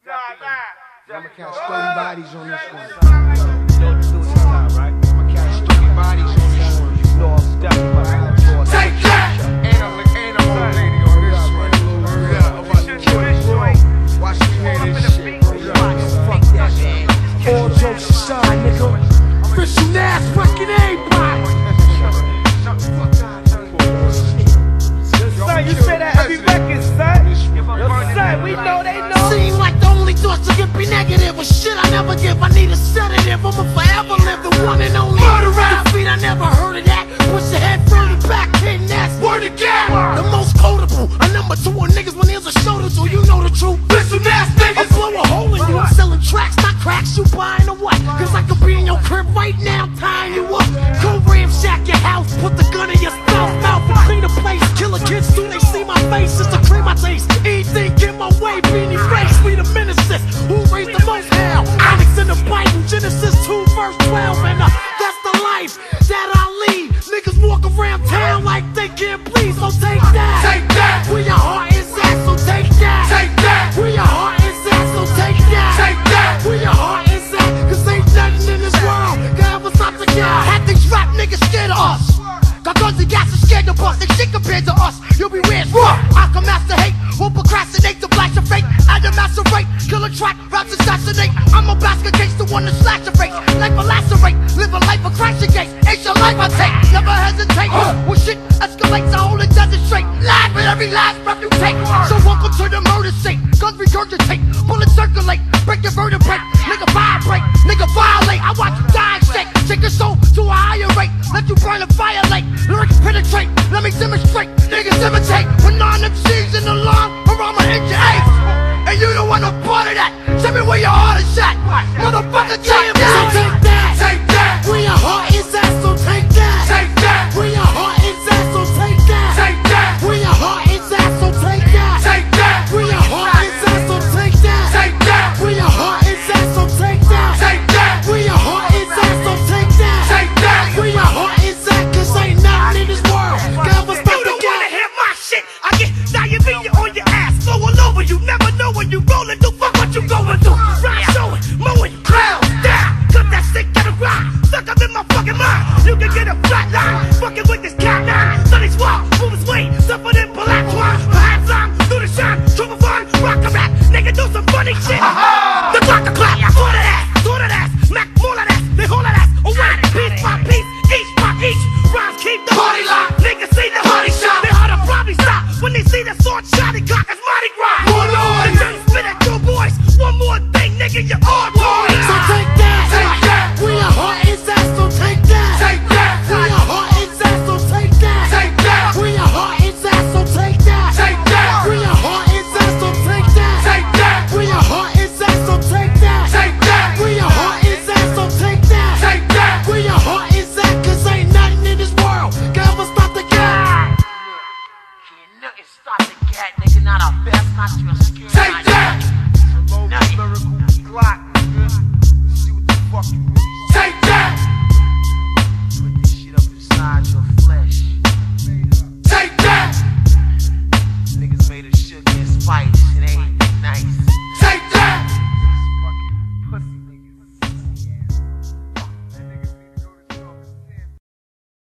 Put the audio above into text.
I'ma catch 30 bodies on this one. I'ma catch 30 bodies on this one. You know I'm stepping. Take that! Ain't a old lady on this one. Watch me hear this shit. Fuck that shit. All jokes aside, nigga. Official Nas fucking everybody. Son, you say that every record, son. Yo, son, we know they know. Seem like the only thoughts to get be negative. But shit I never give, I need a sedative. I'ma forever live the one and only murderer. Feet, I never heard of that. Push your head further back, hitting that. Word again. The most quotable. A number 2 on niggas when there's a shoulder to. You know the truth. Listen, ass niggas. I blow a hole in you. I'm selling tracks, not cracks. You buying or what? Cause I could be in your crib right now, tying you up. Go ramshack your house, put the gun in your mouth and clean the place. Killer kids soon they see my face. It's the cream I taste. Anything get my way, beanie face. We the ministers. Who raised the most hell? Onyx in the Bible, Genesis 2 verse 12. And that's the life that I lead. Niggas walk around town like they can't please. So take that. Take that. Where your heart is at, so take that. Take that. Where your heart is at, so take that. Take that. Where your heart is at, cause ain't nothing in this world can ever stop the guy. Had these rap niggas scared of us. Got guns and gas and scared to bust. They shit compared to us. You'll be weird. I can master hate. Won't procrastinate to blast your fate. I macerate. Kill a track. Raps assassinate. I'm a basket case. The one to slash your face. Life a lacerate. Live a life of crash your gates. It's your life I take. Never hesitate. When shit escalates, I hold it doesn't straight. Laugh at every last breath you take. So welcome to the murder scene. Guns regurgitate. Bullets circulate. Break your vertebrae. Nigga vibrate. Nigga violate. I watch you die and shake. Take your soul to a higher rate. Let you burn a fire lake. Lyrics penetrate, let me demonstrate. Niggas imitate with non-MCs in the line, or I'ma hit your ace. And you don't want no part of that. Tell me where your heart is at. Motherfucker, tell you